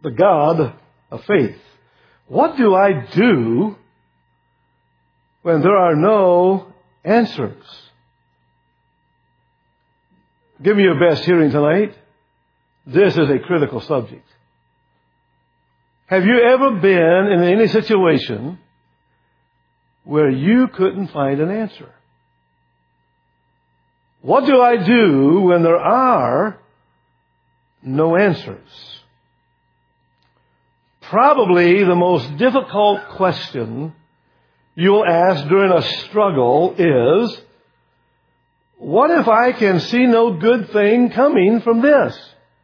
the God of faith. What do I do when there are no answers? Give me your best hearing tonight. This is a critical subject. Have you ever been in any situation where you couldn't find an answer? What do I do when there are no answers? Probably the most difficult question you'll ask during a struggle is, what if I can see no good thing coming from this?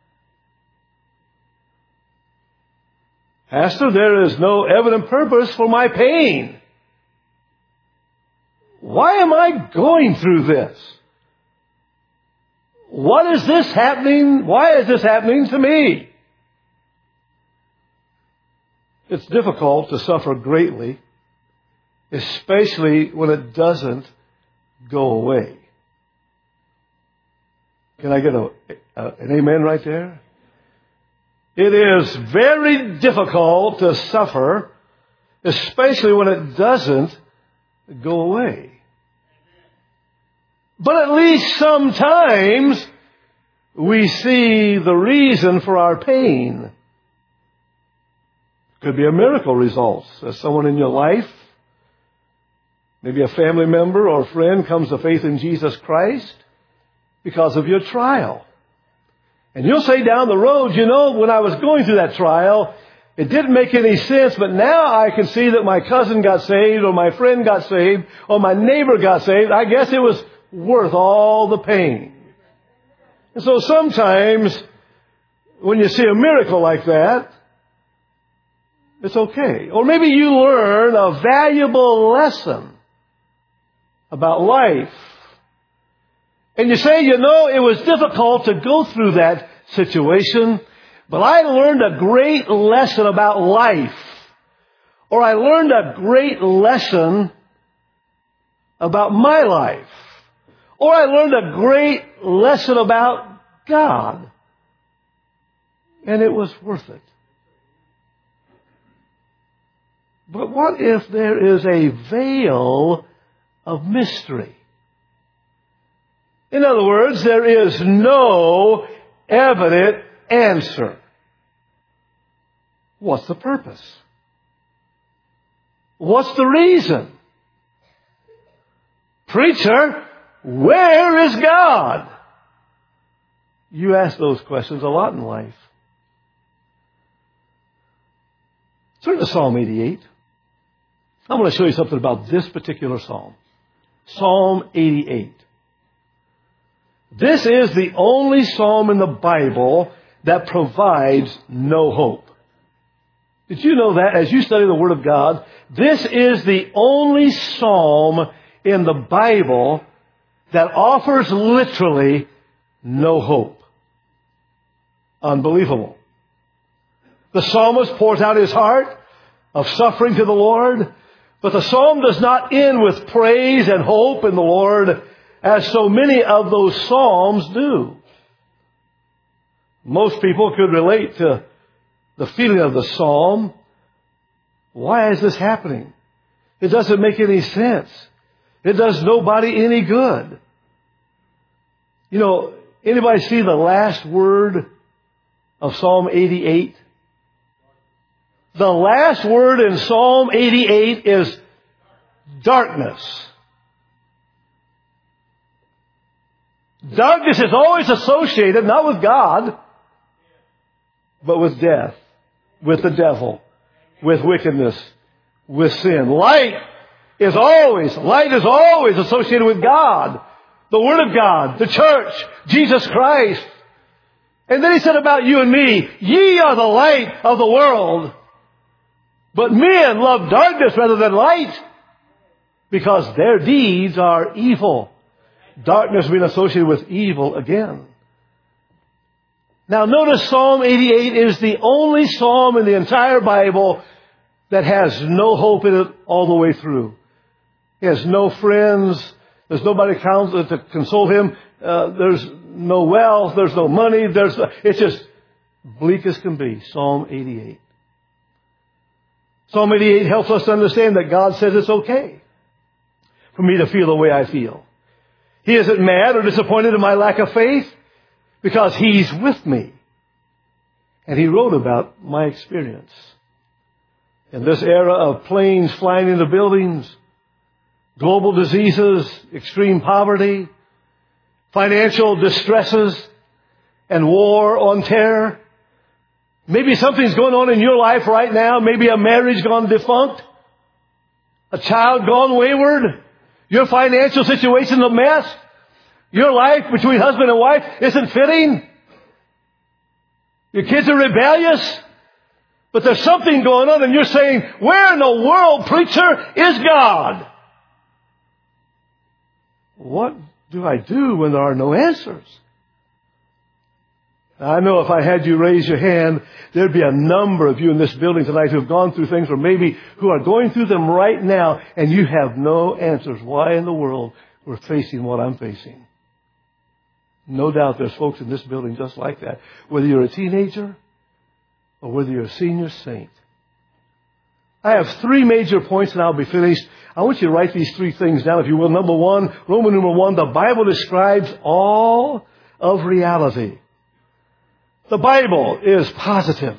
Pastor, there is no evident purpose for my pain. Why am I going through this? What is this happening? Why is this happening to me? It's difficult to suffer greatly, especially when it doesn't go away. Can I get an amen right there? It is very difficult to suffer, especially when it doesn't go away. But at least sometimes we see the reason for our pain. Could be a miracle results. As someone in your life, maybe a family member or friend comes to faith in Jesus Christ because of your trial. And you'll say down the road, you know, when I was going through that trial, it didn't make any sense, but now I can see that my cousin got saved, or my friend got saved, or my neighbor got saved. I guess it was worth all the pain. And so sometimes when you see a miracle like that, it's okay. Or maybe you learn a valuable lesson about life. And you say, you know, it was difficult to go through that situation, but I learned a great lesson about life. Or I learned a great lesson about my life. Or I learned a great lesson about God. And it was worth it. But what if there is a veil of mystery? In other words, there is no evident answer. What's the purpose? What's the reason? Preacher, where is God? You ask those questions a lot in life. Turn to Psalm 88. I want to show you something about this particular psalm. Psalm 88. This is the only psalm in the Bible that provides no hope. Did you know that as you study the Word of God, this is the only psalm in the Bible that offers literally no hope? Unbelievable. The psalmist pours out his heart of suffering to the Lord, but the psalm does not end with praise and hope in the Lord as so many of those psalms do. Most people could relate to the feeling of the psalm. Why is this happening? It doesn't make any sense. It does nobody any good. You know, anybody see the last word of Psalm 88? The last word in Psalm 88 is darkness. Darkness is always associated not with God, but with death, with the devil, with wickedness, with sin. Light is always associated with God, the Word of God, the church, Jesus Christ. And then he said about you and me, ye are the light of the world. But men love darkness rather than light because their deeds are evil. Darkness being associated with evil again. Now notice Psalm 88 is the only psalm in the entire Bible that has no hope in it all the way through. He has no friends. There's nobody to console him. There's no wealth. There's no money. It's just Bleak as can be. Psalm 88. Psalm 88 helps us to understand that God says it's okay for me to feel the way I feel. He isn't mad or disappointed in my lack of faith because He's with me. And He wrote about my experience. In this era of planes flying into buildings, global diseases, extreme poverty, financial distresses, and war on terror, maybe something's going on in your life right now. Maybe a marriage gone defunct, a child gone wayward, your financial situation's a mess, your life between husband and wife isn't fitting, your kids are rebellious, but there's something going on and you're saying, where in the world, preacher, is God? What do I do when there are no answers? I know if I had you raise your hand, there'd be a number of you in this building tonight who have gone through things or maybe who are going through them right now and you have no answers. Why in the world we're facing what I'm facing? No doubt there's folks in this building just like that. Whether you're a teenager or whether you're a senior saint. I have 3 major points and I'll be finished. I want you to write these 3 things down if you will. Number 1, Roman numeral 1, the Bible describes all of reality. The Bible is positive.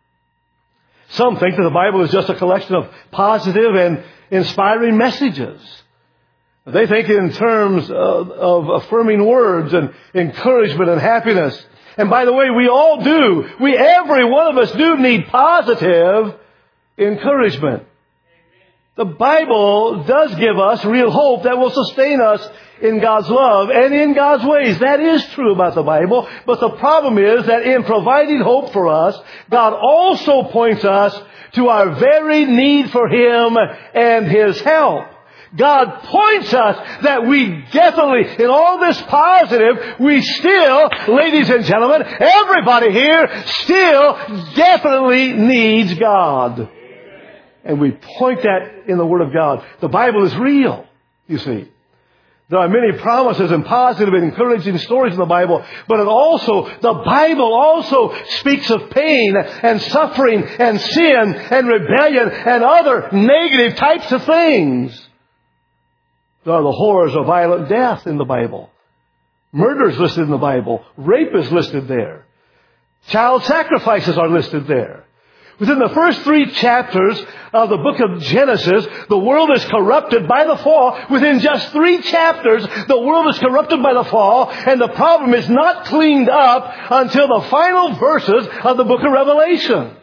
Some think that the Bible is just a collection of positive and inspiring messages. They think in terms of affirming words and encouragement and happiness. And by the way, we all do. Every one of us do need positive encouragement. The Bible does give us real hope that will sustain us in God's love and in God's ways. That is true about the Bible. But the problem is that in providing hope for us, God also points us to our very need for Him and His help. God points us that we definitely, in all this positive, we still, ladies and gentlemen, everybody here still definitely needs God. And we point that in the Word of God. The Bible is real, you see. There are many promises and positive and encouraging stories in the Bible, but the Bible also speaks of pain and suffering and sin and rebellion and other negative types of things. There are the horrors of violent death in the Bible. Murder is listed in the Bible. Rape is listed there. Child sacrifices are listed there. Within the first 3 chapters of the book of Genesis, the world is corrupted by the fall. Within just 3 chapters, the world is corrupted by the fall, and the problem is not cleaned up until the final verses of the book of Revelation.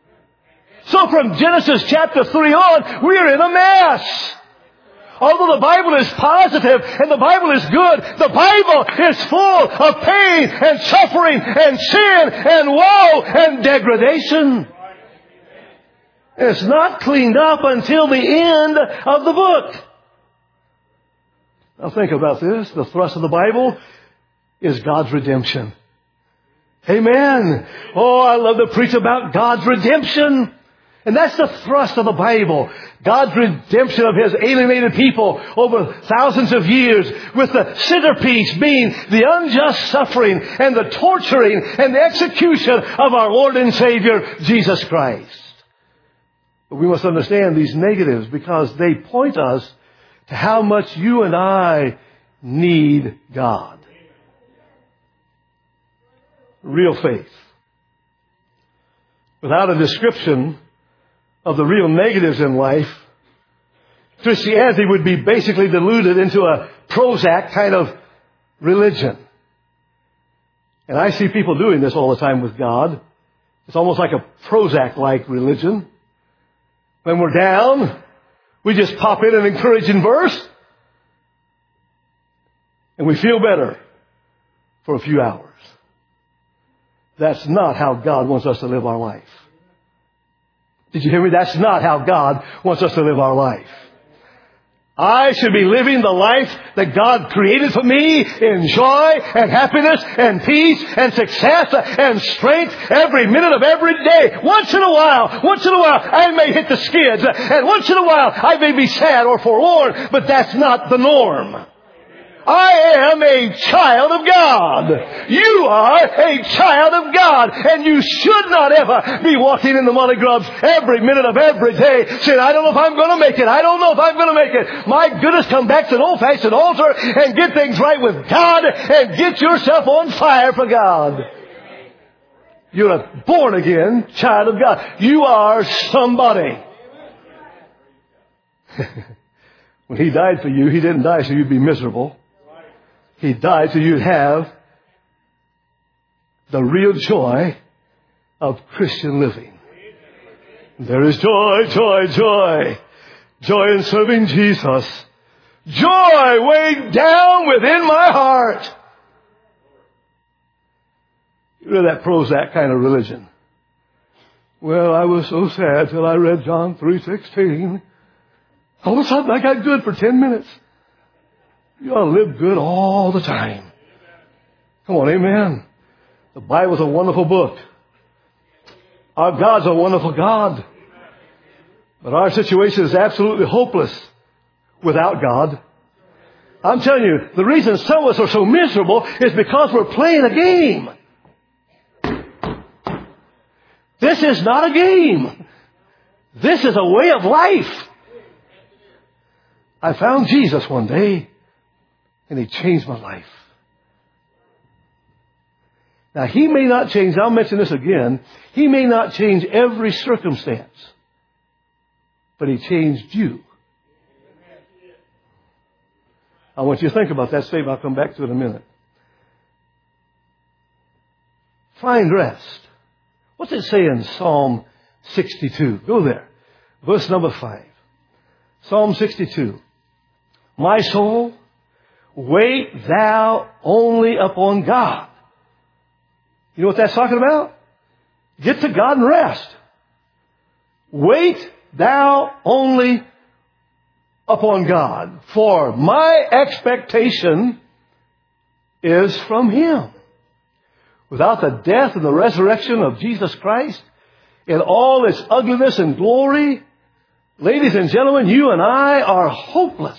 So from Genesis chapter 3 on, we are in a mess. Although the Bible is positive and the Bible is good, the Bible is full of pain and suffering and sin and woe and degradation. And it's not cleaned up until the end of the book. Now think about this. The thrust of the Bible is God's redemption. Amen. Oh, I love to preach about God's redemption. And that's the thrust of the Bible. God's redemption of His alienated people over thousands of years, with the centerpiece being the unjust suffering and the torturing and the execution of our Lord and Savior, Jesus Christ. But we must understand these negatives because they point us to how much you and I need God. Real faith. Without a description of the real negatives in life, Christianity would be basically diluted into a Prozac kind of religion. And I see people doing this all the time with God. It's almost like a Prozac-like religion. When we're down, we just pop in an encouraging verse, and we feel better for a few hours. That's not how God wants us to live our life. Did you hear me? That's not how God wants us to live our life. I should be living the life that God created for me in joy and happiness and peace and success and strength every minute of every day. Once in a while, I may hit the skids, and once in a while I may be sad or forlorn, but that's not the norm. I am a child of God. You are a child of God. And you should not ever be walking in the money grubs every minute of every day saying, I don't know if I'm going to make it. I don't know if I'm going to make it. My goodness, come back to an old-fashioned altar and get things right with God and get yourself on fire for God. You're a born-again child of God. You are somebody. When He died for you, He didn't die so you'd be miserable. He died so you'd have the real joy of Christian living. There is joy, joy, joy. Joy in serving Jesus. Joy way down within my heart. You know that Prozac kind of religion. Well, I was so sad till I read John 3:16. All of a sudden I got good for 10 minutes. You ought to live good all the time. Come on, amen. The Bible's a wonderful book. Our God's a wonderful God. But our situation is absolutely hopeless without God. I'm telling you, the reason some of us are so miserable is because we're playing a game. This is not a game. This is a way of life. I found Jesus one day, and He changed my life. Now, He may not change, I'll mention this again, He may not change every circumstance, but He changed you. I want you to think about that statement. I'll come back to it in a minute. Find rest. What's it say in Psalm 62? Go there. Verse number 5. Psalm 62. My soul, wait thou only upon God. You know what that's talking about? Get to God and rest. Wait thou only upon God. For my expectation is from Him. Without the death and the resurrection of Jesus Christ, in all its ugliness and glory, ladies and gentlemen, you and I are hopeless.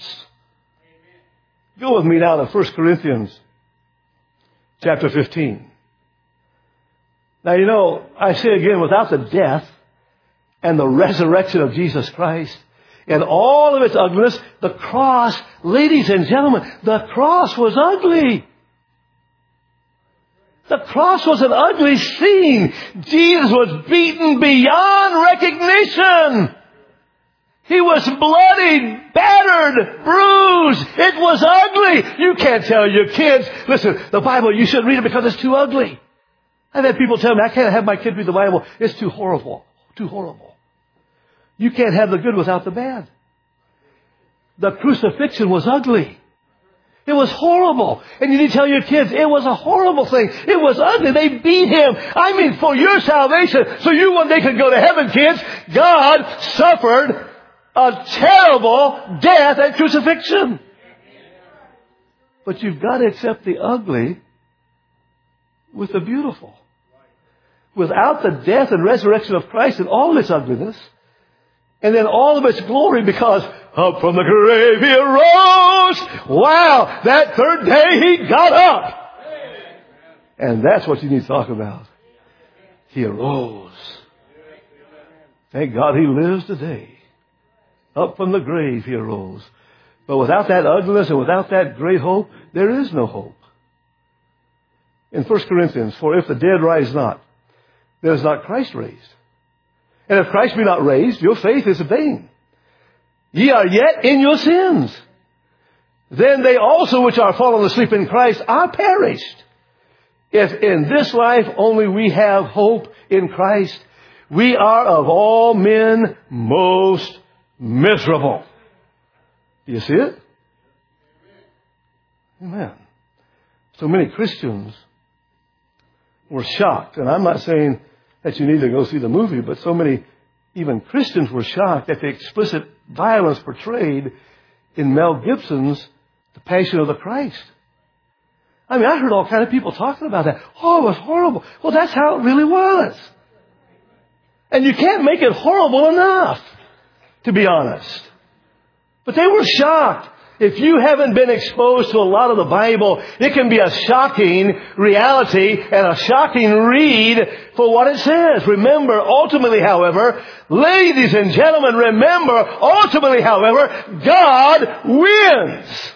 Go with me now to 1 Corinthians chapter 15. Now, you know, I say again, without the death and the resurrection of Jesus Christ, and all of its ugliness, the cross, ladies and gentlemen, the cross was ugly. The cross was an ugly scene. Jesus was beaten beyond recognition. He was bloodied, battered, bruised. It was ugly. You can't tell your kids, listen, the Bible, you shouldn't read it because it's too ugly. I've had people tell me, I can't have my kids read the Bible. It's too horrible. Too horrible. You can't have the good without the bad. The crucifixion was ugly. It was horrible. And you need to tell your kids, it was a horrible thing. It was ugly. They beat Him. I mean, for your salvation, so you one day could go to heaven, kids. God suffered a terrible death and crucifixion. But you've got to accept the ugly with the beautiful. Without the death and resurrection of Christ and all its ugliness, and then all of its glory, because up from the grave He arose. Wow, that third day He got up. And that's what you need to talk about. He arose. Thank God He lives today. Up from the grave He arose. But without that ugliness and without that great hope, there is no hope. In 1 Corinthians, for if the dead rise not, there is not Christ raised. And if Christ be not raised, your faith is vain. Ye are yet in your sins. Then they also which are fallen asleep in Christ are perished. If in this life only we have hope in Christ, we are of all men most miserable. Do you see it? Amen. So many Christians were shocked. And I'm not saying that you need to go see the movie, but so many even Christians were shocked at the explicit violence portrayed in Mel Gibson's The Passion of the Christ. I mean, I heard all kinds of people talking about that. Oh, it was horrible. Well, that's how it really was. And you can't make it horrible enough, to be honest. But they were shocked. If you haven't been exposed to a lot of the Bible, it can be a shocking reality and a shocking read for what it says. Remember, ultimately, however, ladies and gentlemen, remember, ultimately, however, God wins.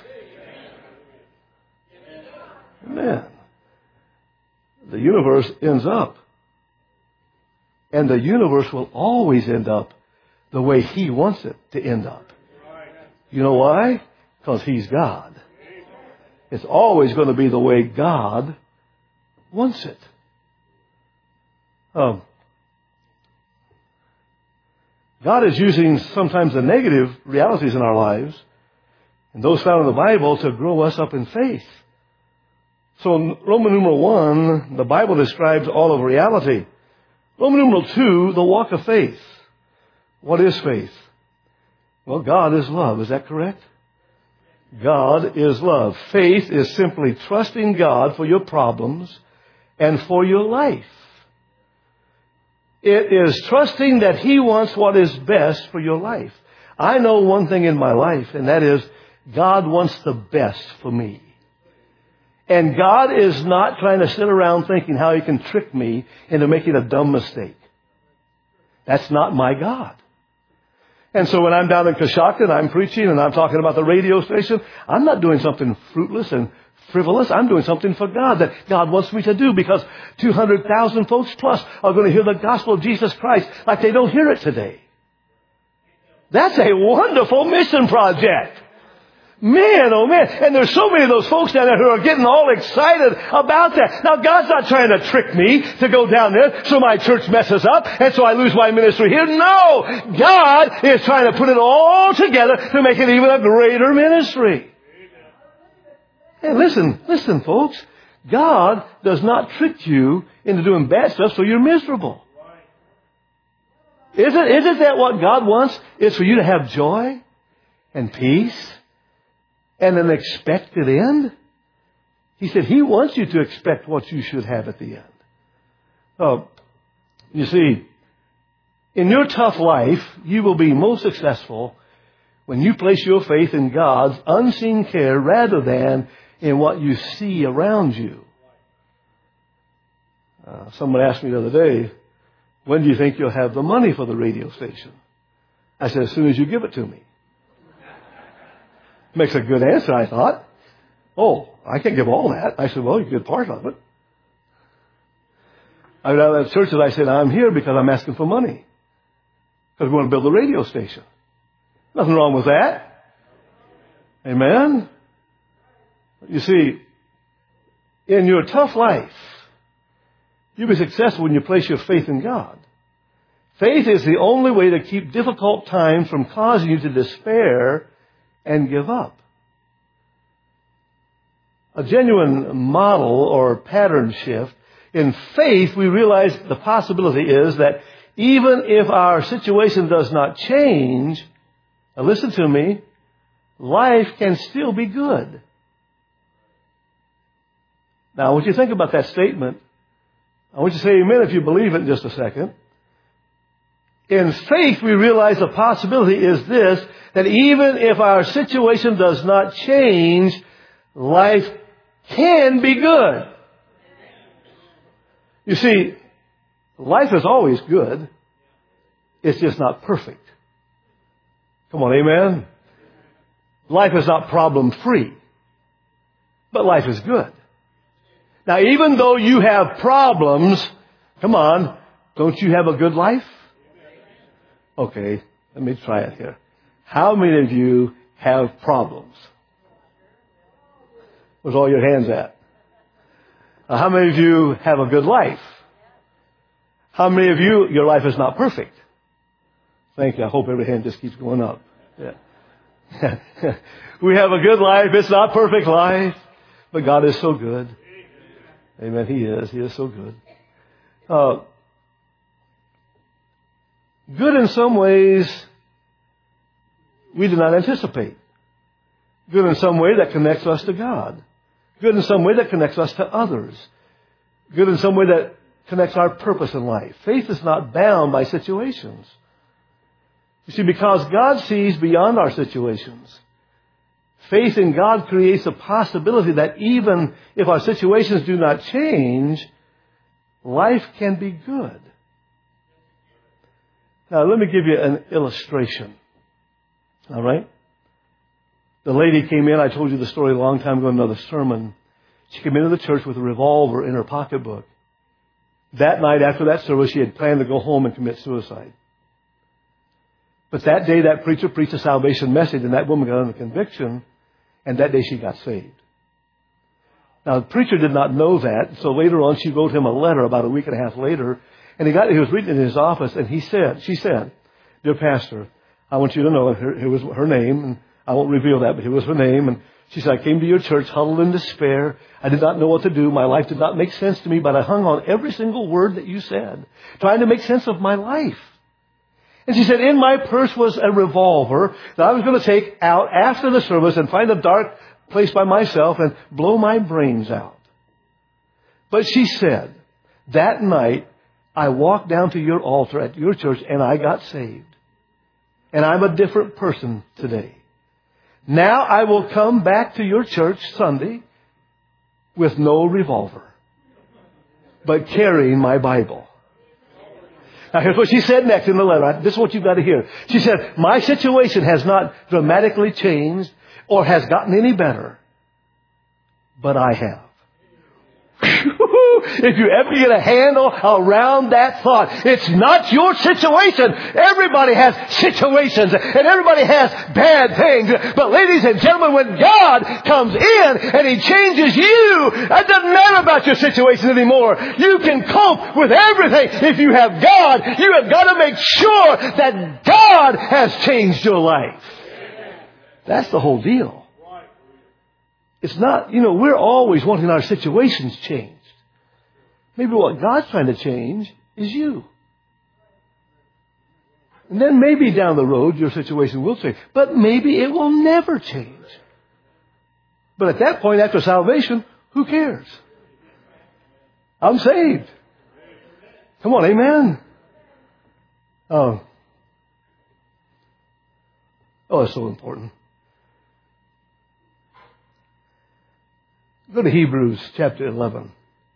Amen. The universe ends up. And the universe will always end up the way He wants it to end up. You know why? Because He's God. It's always going to be the way God wants it. God is using sometimes the negative realities in our lives and those found in the Bible to grow us up in faith. So in Roman numeral 1, the Bible describes all of reality. Roman numeral 2, the walk of faith. What is faith? Well, God is love. Is that correct? God is love. Faith is simply trusting God for your problems and for your life. It is trusting that He wants what is best for your life. I know one thing in my life, and that is God wants the best for me. And God is not trying to sit around thinking how He can trick me into making a dumb mistake. That's not my God. And so when I'm down in Coshocton and I'm preaching and I'm talking about the radio station, I'm not doing something fruitless and frivolous. I'm doing something for God that God wants me to do, because 200,000 folks plus are going to hear the gospel of Jesus Christ like they don't hear it today. That's a wonderful mission project. Man, oh man. And there's so many of those folks down there who are getting all excited about that. Now, God's not trying to trick me to go down there so my church messes up and so I lose my ministry here. No! God is trying to put it all together to make it even a greater ministry. Hey, listen, folks. God does not trick you into doing bad stuff so you're miserable. Isn't that what God wants? Is for you to have joy and peace and an expected end? He said He wants you to expect what you should have at the end. You see, in your tough life, you will be most successful when you place your faith in God's unseen care rather than in what you see around you. Someone asked me the other day, when do you think you'll have the money for the radio station? I said, as soon as you give it to me. Makes a good answer, I thought. Oh, I can't give all that. I said, well, you get part of it. I went out of churches, I said, I'm here because I'm asking for money. Because we want to build a radio station. Nothing wrong with that. Amen? You see, in your tough life, you'll be successful when you place your faith in God. Faith is the only way to keep difficult times from causing you to despair and give up. A genuine model or pattern shift. In faith, we realize the possibility is that even if our situation does not change, now listen to me, life can still be good. Now, I want you to think about that statement. I want you to say amen if you believe it in just a second. In faith, we realize the possibility is this, that even if our situation does not change, life can be good. You see, life is always good. It's just not perfect. Come on, amen? Life is not problem-free, but life is good. Now, even though you have problems, come on, don't you have a good life? Okay, let me try it here. How many of you have problems? Where's all your hands at? How many of you have a good life? How many of you, your life is not perfect? Thank you. I hope every hand just keeps going up. Yeah. We have a good life. It's not perfect life, but God is so good. Amen. He is. He is so good. Good in some ways we do not anticipate. Good in some way that connects us to God. Good in some way that connects us to others. Good in some way that connects our purpose in life. Faith is not bound by situations. You see, because God sees beyond our situations, Faith in God creates a possibility that even if our situations do not change, life can be good. Now, let me give you an illustration. All right? The lady came in. I told you the story a long time ago in another sermon. She came into the church with a revolver in her pocketbook. That night after that service, she had planned to go home and commit suicide. But that day, that preacher preached a salvation message, and that woman got under conviction, and that day she got saved. Now, the preacher did not know that, so later on she wrote him a letter about a week and a half later, and he was reading it in his office, and she said, "Dear Pastor, I want you to know," here was her name, and I won't reveal that, but here was her name, and she said, "I came to your church huddled in despair. I did not know what to do. My life did not make sense to me, but I hung on every single word that you said, trying to make sense of my life." And she said, in my purse was a revolver that I was going to take out after the service and find a dark place by myself and blow my brains out. But she said, that night, I walked down to your altar at your church and I got saved. And I'm a different person today. Now I will come back to your church Sunday with no revolver, but carrying my Bible. Now here's what she said next in the letter. This is what you've got to hear. She said, my situation has not dramatically changed or has gotten any better, but I have. If you ever get a handle around that thought, it's not your situation. Everybody has situations and everybody has bad things. But ladies and gentlemen, when God comes in and He changes you, it doesn't matter about your situation anymore. You can cope with everything. If you have God, you have got to make sure that God has changed your life. That's the whole deal. It's not, we're always wanting our situations changed. Maybe what God's trying to change is you. And then maybe down the road your situation will change. But maybe it will never change. But at that point, after salvation, who cares? I'm saved. Come on, amen? Oh, it's so important. Go to Hebrews chapter 11.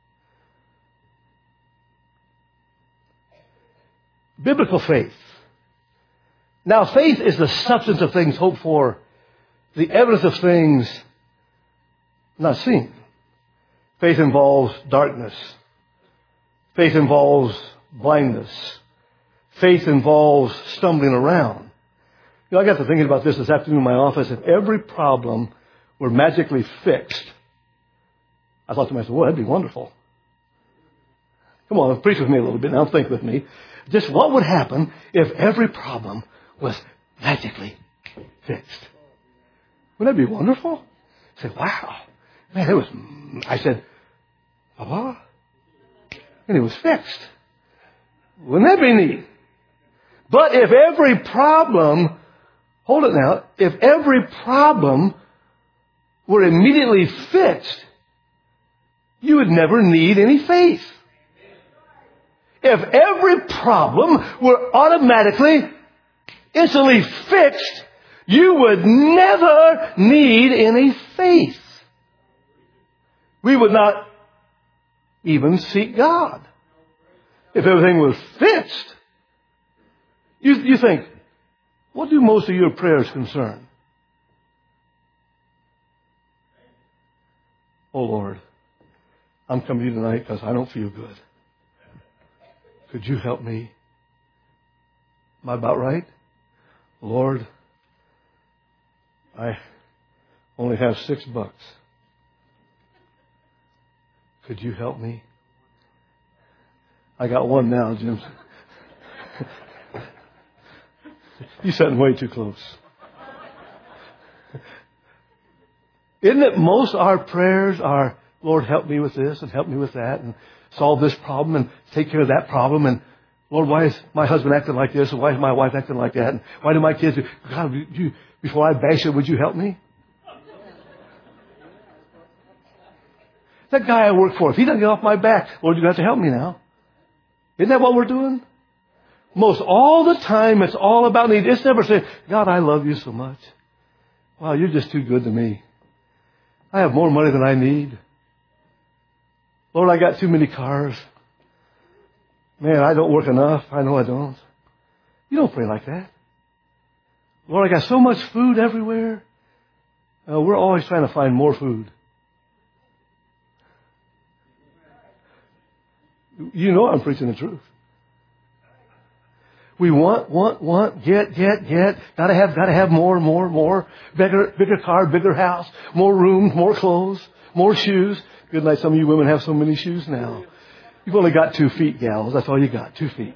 Biblical faith. Now, faith is the substance of things hoped for, the evidence of things not seen. Faith involves darkness. Faith involves blindness. Faith involves stumbling around. I got to thinking about this afternoon in my office. If every problem were magically fixed, I thought to myself, well, that'd be wonderful. Come on, preach with me a little bit now. Think with me. Just what would happen if every problem was magically fixed? Wouldn't that be wonderful? I said, wow. Man, I said, Papa? And it was fixed. Wouldn't that be neat? But if every problem, hold it now, if every problem were immediately fixed, you would never need any faith. If every problem were automatically, instantly fixed, you would never need any faith. We would not even seek God. If everything was fixed, you think, what do most of your prayers concern? Oh Lord, I'm coming to you tonight because I don't feel good. Could you help me? Am I about right? Lord, I only have $6. Could you help me? I got one now, Jim. You're sitting way too close. Isn't it most of our prayers are, Lord, help me with this and help me with that and solve this problem and take care of that problem. And Lord, why is my husband acting like this? And why is my wife acting like that? And why do my kids do? God, before I bash it, would you help me? That guy I work for, if he doesn't get off my back, Lord, you have to help me now. Isn't that what we're doing? Most all the time, it's all about need. It's never saying, God, I love you so much. Wow, you're just too good to me. I have more money than I need. Lord, I got too many cars. Man, I don't work enough. I know I don't. You don't pray like that. Lord, I got so much food everywhere. We're always trying to find more food. You know I'm preaching the truth. We want, get. Gotta have more. Bigger car, bigger house, more room, more clothes, more shoes. Good night, some of you women have so many shoes now. You've only got 2 feet, gals. That's all you got, 2 feet.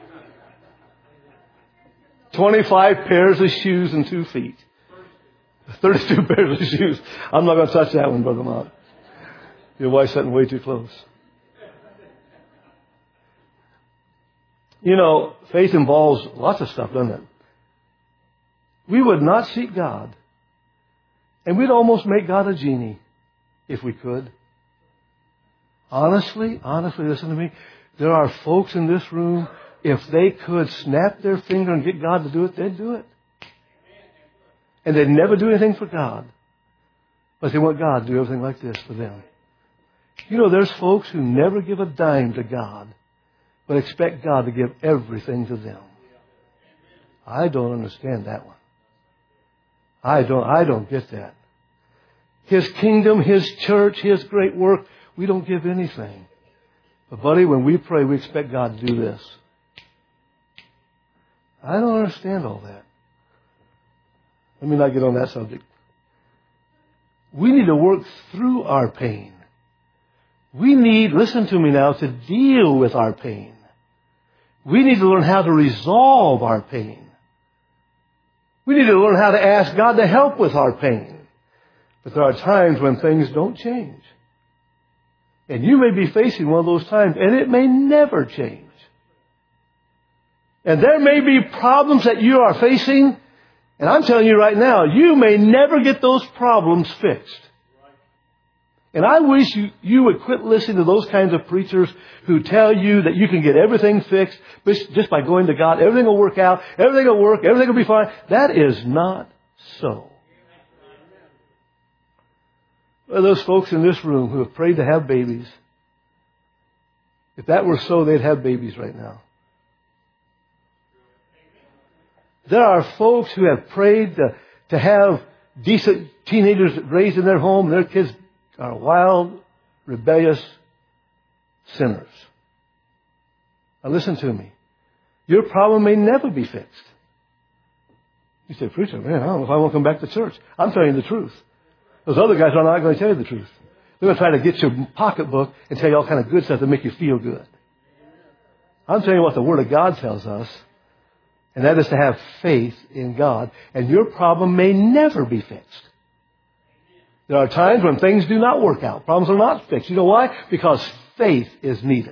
25 pairs of shoes and 2 feet. 32 pairs of shoes. I'm not going to touch that one, Brother Mott. Your wife's sitting way too close. You know, faith involves lots of stuff, doesn't it? We would not seek God. And we'd almost make God a genie if we could. Honestly, listen to me. There are folks in this room, if they could snap their finger and get God to do it, they'd do it. And they'd never do anything for God. But they want God to do everything like this for them. You know, there's folks who never give a dime to God, but expect God to give everything to them. I don't understand that one. I don't get that. His kingdom, His church, His great work, we don't give anything. But buddy, when we pray, we expect God to do this. I don't understand all that. Let me not get on that subject. We need to work through our pain. We need, listen to me now, to deal with our pain. We need to learn how to resolve our pain. We need to learn how to ask God to help with our pain. But there are times when things don't change. And you may be facing one of those times, and it may never change. And there may be problems that you are facing, and I'm telling you right now, you may never get those problems fixed. And I wish you would quit listening to those kinds of preachers who tell you that you can get everything fixed just by going to God. Everything will work out. Everything will work. Everything will be fine. That is not so. Well, those folks in this room who have prayed to have babies, if that were so, they'd have babies right now. There are folks who have prayed to have decent teenagers raised in their home. Their kids are wild, rebellious sinners. Now listen to me. Your problem may never be fixed. You say, preacher, man, I don't know if I want to come back to church. I'm telling you the truth. Those other guys are not going to tell you the truth. They're going to try to get your pocketbook and tell you all kind of good stuff to make you feel good. I'm telling you what the Word of God tells us, and that is to have faith in God. And your problem may never be fixed. There are times when things do not work out. Problems are not fixed. You know why? Because faith is needed.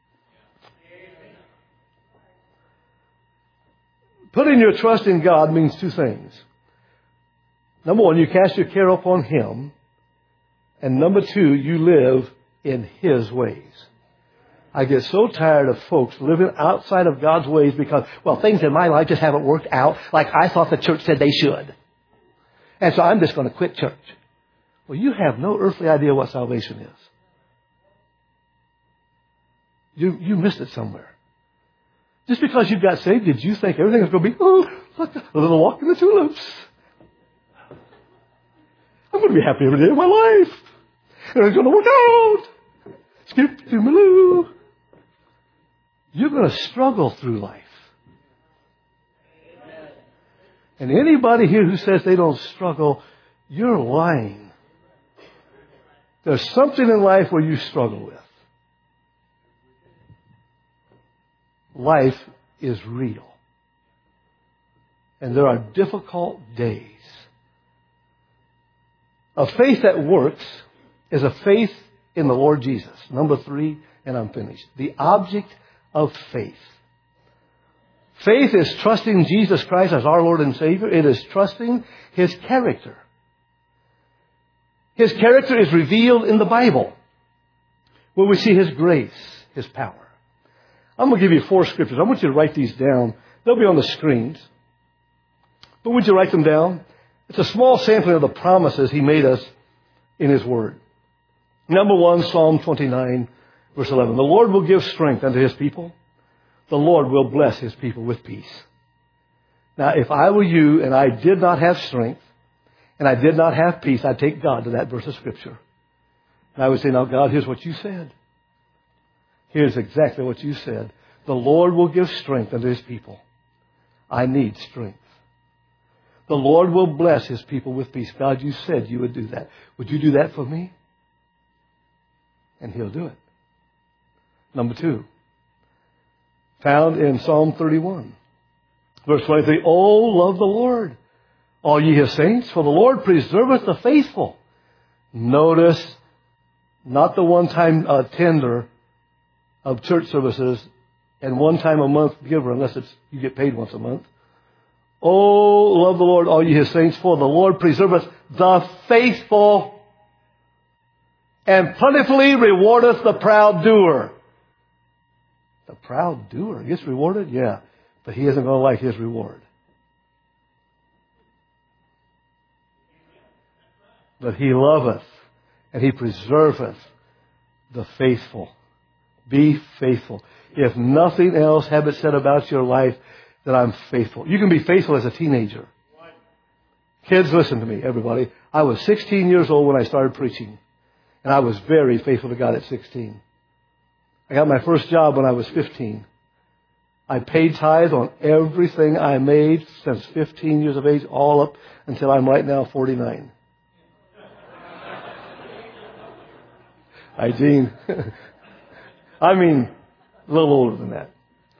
Putting your trust in God means 2 things. Number 1, you cast your care upon Him. And number 2, you live in His ways. I get so tired of folks living outside of God's ways because, well, things in my life just haven't worked out like I thought the church said they should. And so I'm just going to quit church. Well, you have no earthly idea what salvation is. You missed it somewhere. Just because you got saved, did you think everything was going to be, like a little walk in the tulips? I'm going to be happy every day of my life. And it's going to work out. Skip to Maloo. You're going to struggle through life. And anybody here who says they don't struggle, you're lying. There's something in life where you struggle with. Life is real. And there are difficult days. A faith that works is a faith in the Lord Jesus. Number 3, and I'm finished. The object of faith. Faith is trusting Jesus Christ as our Lord and Savior. It is trusting His character. His character is revealed in the Bible, where we see His grace, His power. I'm going to give you 4 scriptures. I want you to write these down. They'll be on the screens. But would you write them down? It's a small sampling of the promises He made us in His Word. Number one, Psalm 29, verse 11. The Lord will give strength unto His people. The Lord will bless His people with peace. Now, if I were you and I did not have strength and I did not have peace, I'd take God to that verse of Scripture. And I would say, now, God, here's what you said. Here's exactly what you said. The Lord will give strength unto His people. I need strength. The Lord will bless His people with peace. God, you said you would do that. Would you do that for me? And He'll do it. Number two, found in Psalm 31, verse 23. Oh, love the Lord, all ye His saints, for the Lord preserveth the faithful. Notice, not the one-time tender of church services and one time a month giver, unless you get paid once a month. Oh, love the Lord, all ye His saints, for the Lord preserveth the faithful, and plentifully rewardeth the proud doer. The proud doer gets rewarded? Yeah. But he isn't going to like his reward. But He loveth and He preserveth the faithful. Be faithful. If nothing else, have it said about your life that I'm faithful. You can be faithful as a teenager. Kids, listen to me, everybody. I was 16 years old when I started preaching. And I was very faithful to God at 16. I got my first job when I was 15. I paid tithe on everything I made since 15 years of age, all up until I'm right now 49. Hi, Gene. I mean, a little older than that.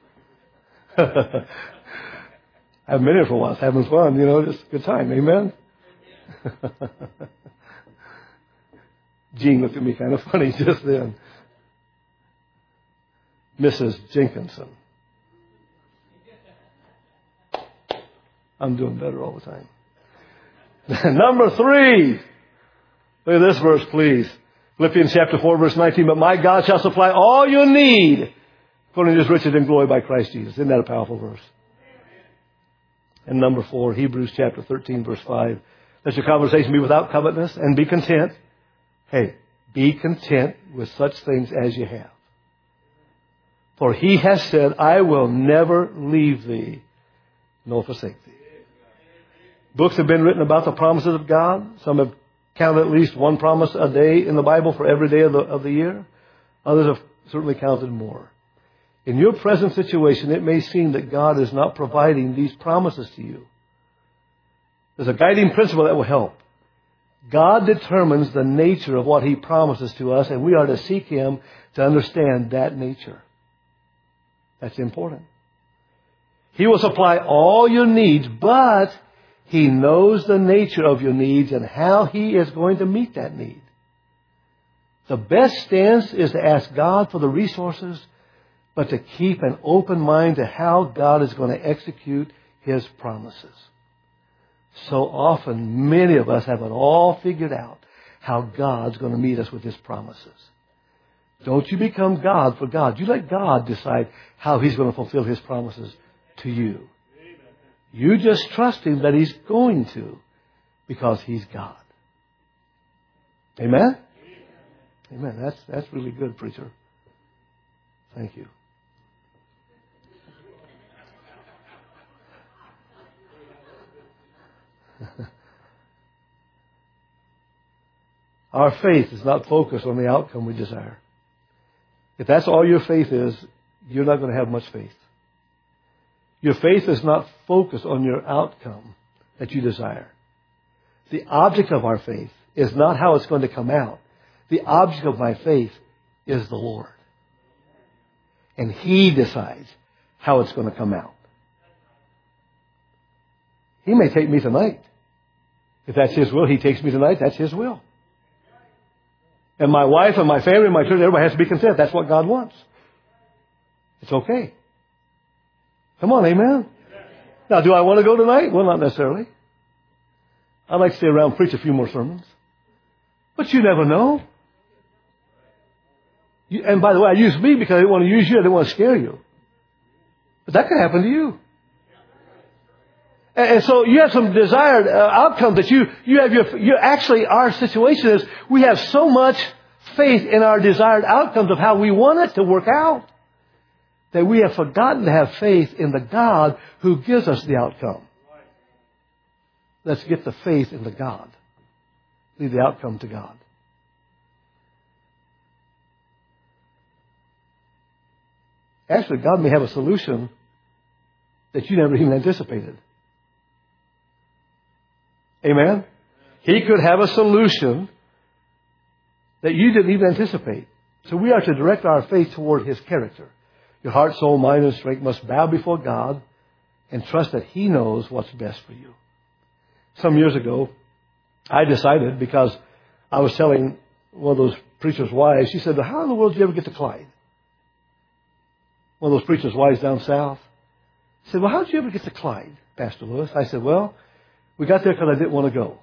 I've been here for a while, having fun, just a good time. Amen? Gene looked at me kind of funny just then. Mrs. Jenkinson. I'm doing better all the time. Number 3. Look at this verse, please. Philippians chapter 4, verse 19. But my God shall supply all your need according to His riches and glory by Christ Jesus. Isn't that a powerful verse? And number 4, Hebrews chapter 13, verse 5. Let your conversation be without covetousness and be content. Hey, be content with such things as you have. For He has said, I will never leave thee nor forsake thee. Books have been written about the promises of God. Some have counted at least one promise a day in the Bible for every day of the year. Others have certainly counted more. In your present situation, it may seem that God is not providing these promises to you. There's a guiding principle that will help. God determines the nature of what He promises to us, and we are to seek Him to understand that nature. That's important. He will supply all your needs, but He knows the nature of your needs and how He is going to meet that need. The best stance is to ask God for the resources, but to keep an open mind to how God is going to execute His promises. So often, many of us have it all figured out how God's going to meet us with His promises. Don't you become God for God. You let God decide how He's going to fulfill His promises to you. You just trust Him that He's going to, because He's God. Amen? Amen. That's really good, preacher. Thank you. Our faith is not focused on the outcome we desire. If that's all your faith is, you're not going to have much faith. Your faith is not focused on your outcome that you desire. The object of our faith is not how it's going to come out. The object of my faith is the Lord. And He decides how it's going to come out. He may take me tonight. If that's His will, He takes me tonight. That's His will. And my wife and my family and my church, everybody has to be content. That's what God wants. It's okay. Come on, amen? Now, do I want to go tonight? Well, not necessarily. I'd like to stay around and preach a few more sermons. But you never know. And by the way, I use me because I didn't want to use you. I didn't want to scare you. But that could happen to you. And so you have some desired outcome that you have you actually, our situation is we have so much faith in our desired outcomes of how we want it to work out that we have forgotten to have faith in the God who gives us the outcome. Let's get the faith in the God. Leave the outcome to God. Actually, God may have a solution that you never even anticipated. Amen? He could have a solution that you didn't even anticipate. So we are to direct our faith toward His character. Your heart, soul, mind, and strength must bow before God and trust that He knows what's best for you. Some years ago, I decided, because I was telling one of those preachers' wives, she said, how in the world did you ever get to Clyde? One of those preachers' wives down south. I said, well, how did you ever get to Clyde, Pastor Lewis? I said, well, we got there because I didn't want to go.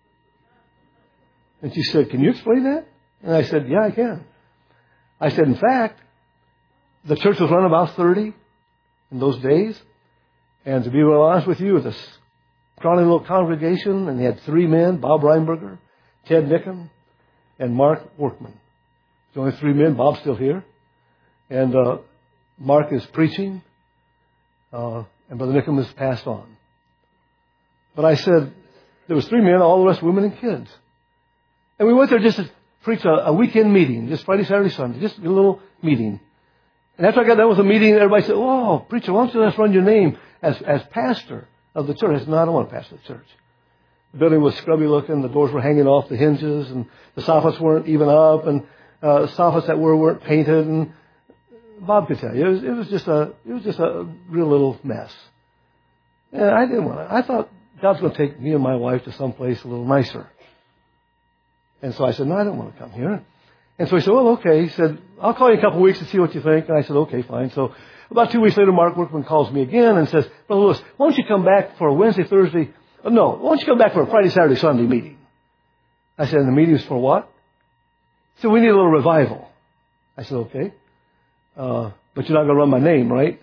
And she said, can you explain that? And I said, yeah, I can. I said, in fact, the church was run about 30 in those days. And to be real honest with you, it was a scrawny little congregation, and they had 3 men, Bob Reinberger, Ted Nickham, and Mark Workman. There's only 3 men. Bob's still here. And Mark is preaching, and Brother Nickham has passed on. But I said, there was 3 men, all the rest women and kids. And we went there just to preach a weekend meeting, just Friday, Saturday, Sunday, just a little meeting. And after I got done with the meeting, everybody said, oh, preacher, why don't you let us run your name as pastor of the church? I said, no, I don't want to pastor the church. The building was scrubby looking, the doors were hanging off the hinges, and the soffits weren't even up, and soffits that weren't painted, and Bob could tell you, it was just a real little mess. And I didn't want to. I thought God's going to take me and my wife to someplace a little nicer. And so I said, no, I don't want to come here. And so he said, well, okay. He said, I'll call you in a couple of weeks to see what you think. And I said, okay, fine. So about 2 weeks later, Mark Workman calls me again and says, Brother Lewis, why don't you come back for a Wednesday, Thursday? No, why don't you come back for a Friday, Saturday, Sunday meeting? I said, and the meeting is for what? He said, we need a little revival. I said, okay. But you're not going to run my name, right?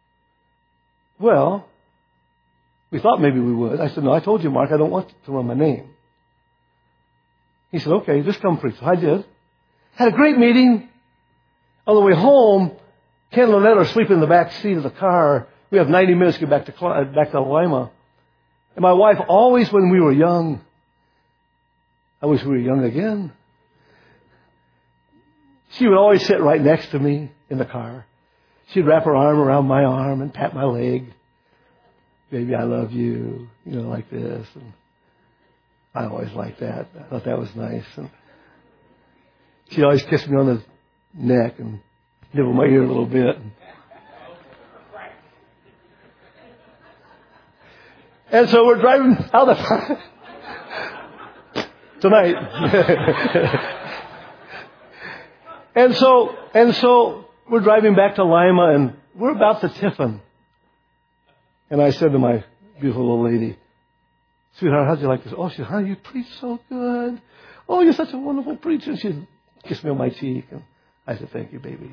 Well, we thought maybe we would. I said, no, I told you, Mark, I don't want to run my name. He said, okay, just come preach. So I did. Had a great meeting. On the way home, Ken and Lynette are sleeping in the back seat of the car. We have 90 minutes to get back to Lima. And my wife, always when we were young, I wish we were young again. She would always sit right next to me in the car. She'd wrap her arm around my arm and pat my leg. Baby, I love you. You know, like this. And I always liked that. I thought that was nice. And she'd always kiss me on the neck and nibble my ear a little bit. And so we're driving out of tonight. And so we're driving back to Lima, and we're about to Tiffin. And I said to my beautiful little lady, sweetheart, how'd you like this? Oh, she said, honey, you preach so good. Oh, you're such a wonderful preacher. She kissed me on my cheek. And I said, thank you, baby.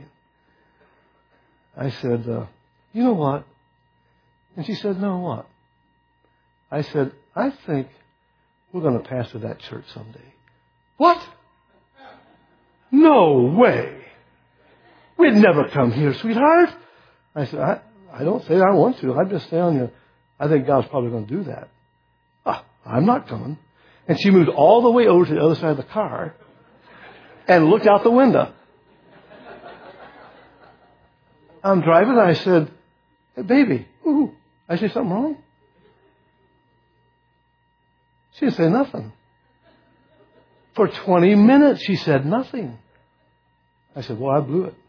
I said, you know what? And she said, no, what? I said, I think we're going to pastor that church someday. What? No way. We'd never come here, sweetheart. I said, I don't say I want to. I'm just telling you, I think God's probably going to do that. I'm not coming. And she moved all the way over to the other side of the car and looked out the window. I'm driving, and I said, hey, baby, ooh, I say something wrong? She didn't say nothing. For 20 minutes, she said nothing. I said, well, I blew it.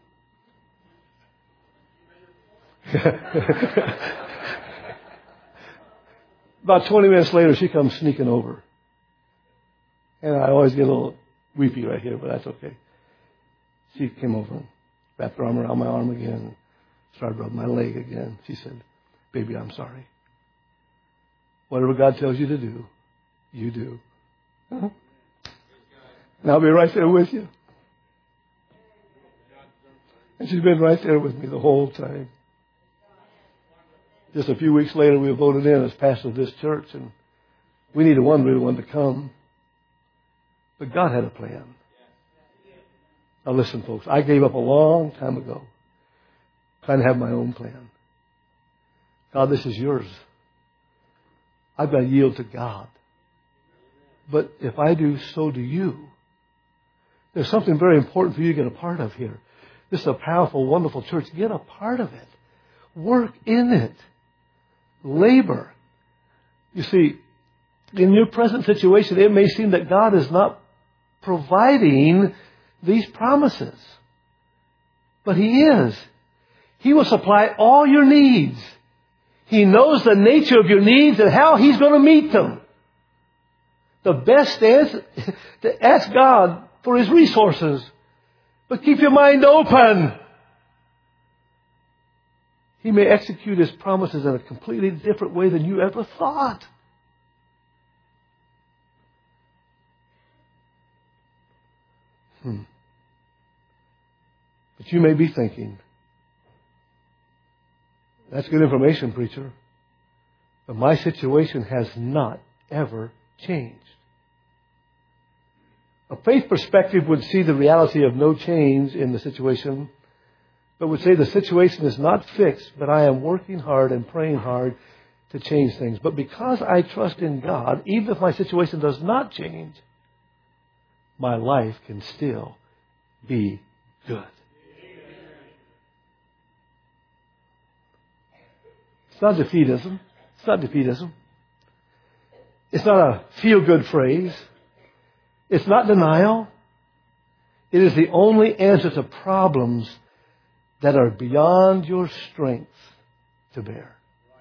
About 20 minutes later, she comes sneaking over. And I always get a little weepy right here, but that's okay. She came over and wrapped her arm around my arm again and started rubbing my leg again. She said, baby, I'm sorry. Whatever God tells you to do, you do. Uh-huh. And I'll be right there with you. And she's been right there with me the whole time. Just a few weeks later, we were voted in as pastor of this church, and we needed one real one to come. But God had a plan. Now listen, folks, I gave up a long time ago trying to have my own plan. God, this is yours. I've got to yield to God. But if I do, so do you. There's something very important for you to get a part of here. This is a powerful, wonderful church. Get a part of it. Work in it. Labor. You see, in your present situation, it may seem that God is not providing these promises. But He is. He will supply all your needs. He knows the nature of your needs and how He's going to meet them. The best is to ask God for His resources. But keep your mind open. He may execute His promises in a completely different way than you ever thought. But you may be thinking, that's good information, preacher. But my situation has not ever changed. A faith perspective would see the reality of no change in the situation, but would say the situation is not fixed, but I am working hard and praying hard to change things. But because I trust in God, even if my situation does not change, my life can still be good. It's not defeatism. It's not defeatism. It's not a feel-good phrase. It's not denial. It is the only answer to problems that are beyond your strength to bear.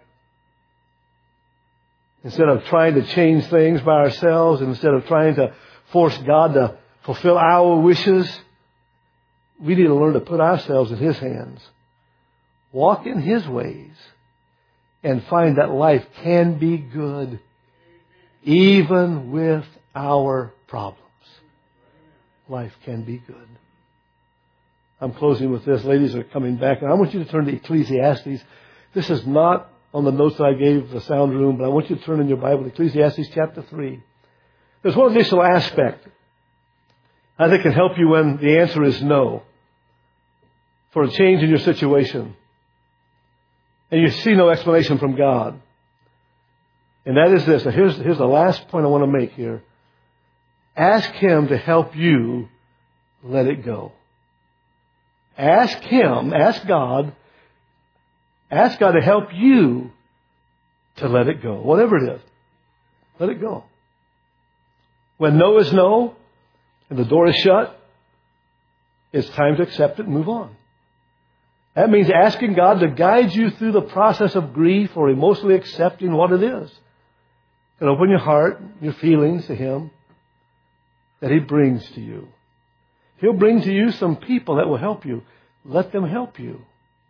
Instead of trying to change things by ourselves, instead of trying to force God to fulfill our wishes, we need to learn to put ourselves in His hands, walk in His ways, and find that life can be good even with our problems. Life can be good. I'm closing with this. Ladies are coming back, and I want you to turn to Ecclesiastes. This is not on the notes that I gave the sound room, but I want you to turn in your Bible to Ecclesiastes chapter 3. There's one additional aspect I think can help you when the answer is no, for a change in your situation, and you see no explanation from God. And that is this. Now here's the last point I want to make here. Ask Him to help you let it go. Ask Him, ask God to help you to let it go. Whatever it is, let it go. When no is no and the door is shut, it's time to accept it and move on. That means asking God to guide you through the process of grief or emotionally accepting what it is. And open your heart, your feelings to Him that He brings to you. He'll bring to you some people that will help you. Let them help you.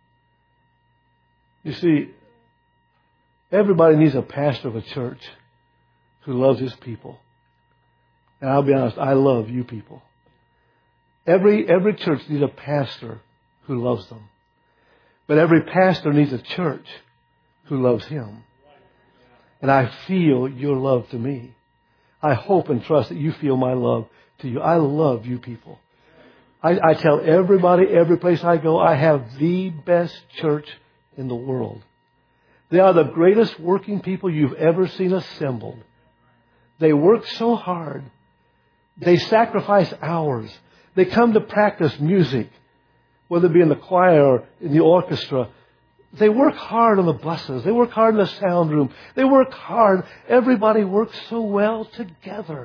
You see, everybody needs a pastor of a church who loves his people. And I'll be honest, I love you people. Every church needs a pastor who loves them. But every pastor needs a church who loves him. And I feel your love to me. I hope and trust that you feel my love to you. I love you people. I tell everybody, every place I go, I have the best church in the world. They are the greatest working people you've ever seen assembled. They work so hard. They sacrifice hours. They come to practice music, whether it be in the choir or in the orchestra. They work hard on the buses. They work hard in the sound room. They work hard. Everybody works so well together.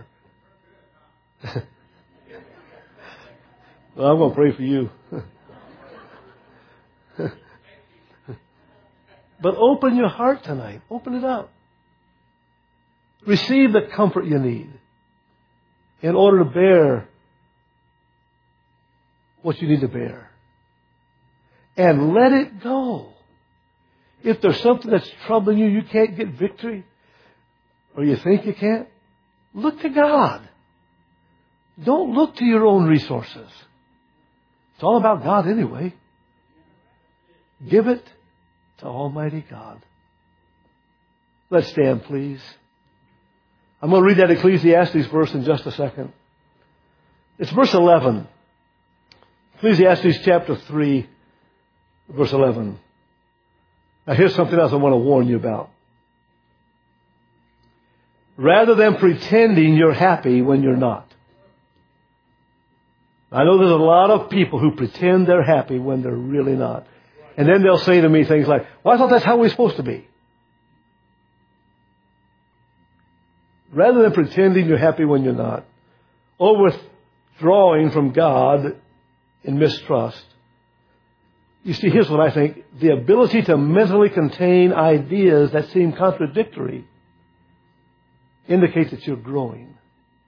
Well, I'm going to pray for you. But open your heart tonight. Open it up. Receive the comfort you need in order to bear what you need to bear. And let it go. If there's something that's troubling you, you can't get victory, or you think you can't, look to God. Don't look to your own resources. It's all about God anyway. Give it to Almighty God. Let's stand, please. I'm going to read that Ecclesiastes verse in just a second. It's verse 11. Ecclesiastes chapter 3, verse 11. Now here's something else I want to warn you about. Rather than pretending you're happy when you're not. I know there's a lot of people who pretend they're happy when they're really not. And then they'll say to me things like, well, I thought that's how we're supposed to be. Rather than pretending you're happy when you're not, or withdrawing from God in mistrust. You see, here's what I think. The ability to mentally contain ideas that seem contradictory indicates that you're growing.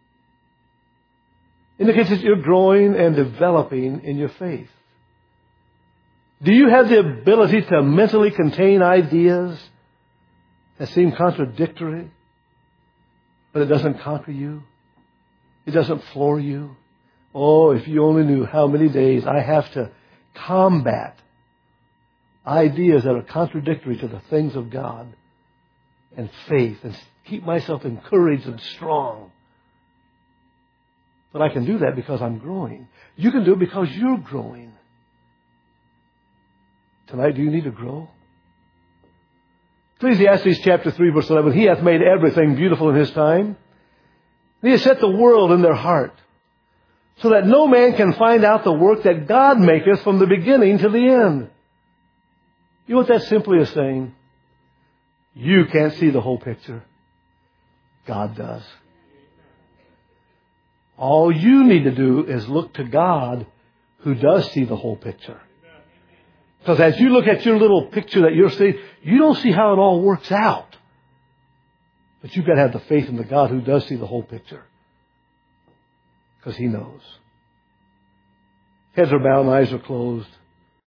Indicates that you're growing and developing in your faith. Do you have the ability to mentally contain ideas that seem contradictory, but it doesn't conquer you? It doesn't floor you? Oh, if you only knew how many days I have to combat ideas that are contradictory to the things of God and faith and keep myself encouraged and strong. But I can do that because I'm growing. You can do it because you're growing. Tonight, do you need to grow? Ecclesiastes chapter 3, verse 11. He hath made everything beautiful in His time. He has set the world in their heart, so that no man can find out the work that God maketh from the beginning to the end. You know what that simply is saying? You can't see the whole picture. God does. All you need to do is look to God, who does see the whole picture. Because as you look at your little picture that you're seeing, you don't see how it all works out. But you've got to have the faith in the God who does see the whole picture. Because He knows. Heads are bowed and eyes are closed.